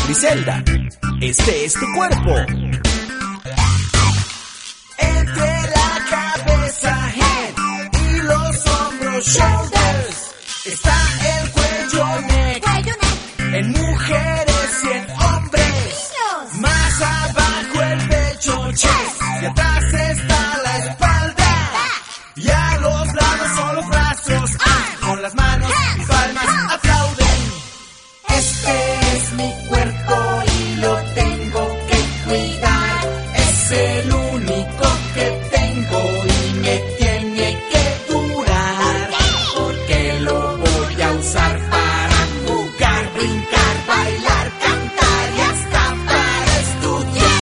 Griselda, este es tu cuerpo. Entre la cabeza, head, y los hombros, shoulders, está el cuello, neck, en mujeres y en hombres. Más abajo el pecho, chest, y atrás está la espalda. Y a los lados son los brazos, con las manos y palmas